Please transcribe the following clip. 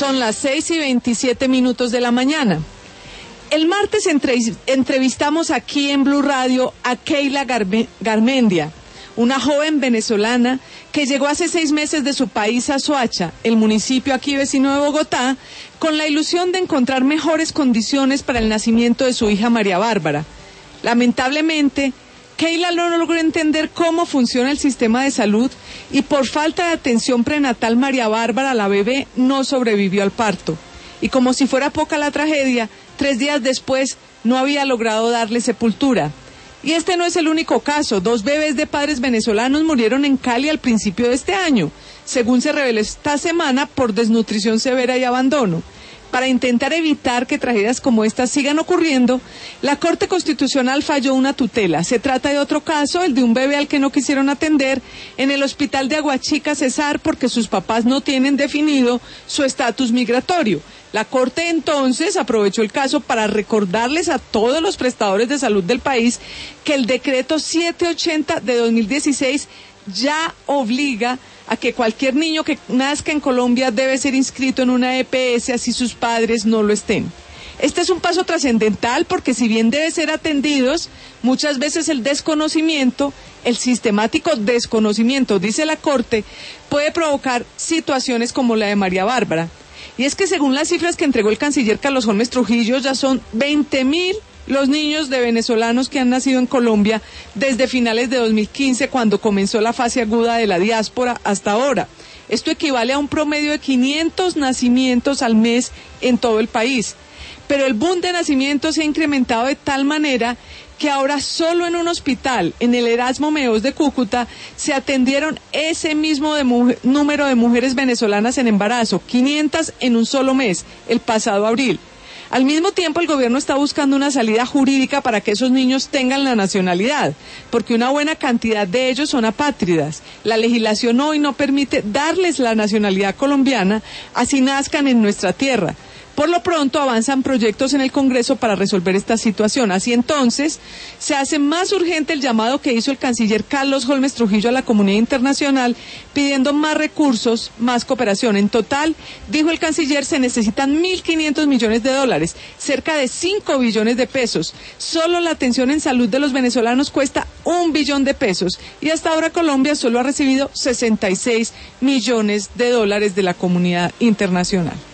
Son las 6:27 de la mañana. El martes entrevistamos aquí en Blue Radio a Keila Garmendia, una joven venezolana que llegó hace 6 meses de su país a Soacha, el municipio aquí vecino de Bogotá, con la ilusión de encontrar mejores condiciones para el nacimiento de su hija María Bárbara. Lamentablemente, Keila no logró entender cómo funciona el sistema de salud y por falta de atención prenatal María Bárbara, la bebé, no sobrevivió al parto. Y como si fuera poca la tragedia, 3 días después no había logrado darle sepultura. Y este no es el único caso. 2 bebés de padres venezolanos murieron en Cali al principio de este año, según se reveló esta semana, por desnutrición severa y abandono. Para intentar evitar que tragedias como estas sigan ocurriendo, la Corte Constitucional falló una tutela. Se trata de otro caso, el de un bebé al que no quisieron atender en el hospital de Aguachica Cesar porque sus papás no tienen definido su estatus migratorio. La Corte entonces aprovechó el caso para recordarles a todos los prestadores de salud del país que el decreto 780 de 2016 ya obliga a que cualquier niño que nazca en Colombia debe ser inscrito en una EPS así sus padres no lo estén. Este es un paso trascendental porque si bien debe ser atendidos, muchas veces el desconocimiento, el sistemático desconocimiento, dice la Corte, puede provocar situaciones como la de María Bárbara. Y es que según las cifras que entregó el canciller Carlos Holmes Trujillo, ya son 20.000 los niños de venezolanos que han nacido en Colombia desde finales de 2015, cuando comenzó la fase aguda de la diáspora, hasta ahora. Esto equivale a un promedio de 500 nacimientos al mes en todo el país. Pero el boom de nacimientos se ha incrementado de tal manera que ahora solo en un hospital, en el Erasmo Meos de Cúcuta, se atendieron ese mismo número de mujeres venezolanas en embarazo, 500 en un solo mes, el pasado abril. Al mismo tiempo, el gobierno está buscando una salida jurídica para que esos niños tengan la nacionalidad, porque una buena cantidad de ellos son apátridas. La legislación hoy no permite darles la nacionalidad colombiana, así nazcan en nuestra tierra. Por lo pronto avanzan proyectos en el Congreso para resolver esta situación. Así entonces, se hace más urgente el llamado que hizo el canciller Carlos Holmes Trujillo a la comunidad internacional pidiendo más recursos, más cooperación. En total, dijo el canciller, se necesitan 1.500 millones de dólares, cerca de 5 billones de pesos. Solo la atención en salud de los venezolanos cuesta 1 billón de pesos y hasta ahora Colombia solo ha recibido 66 millones de dólares de la comunidad internacional.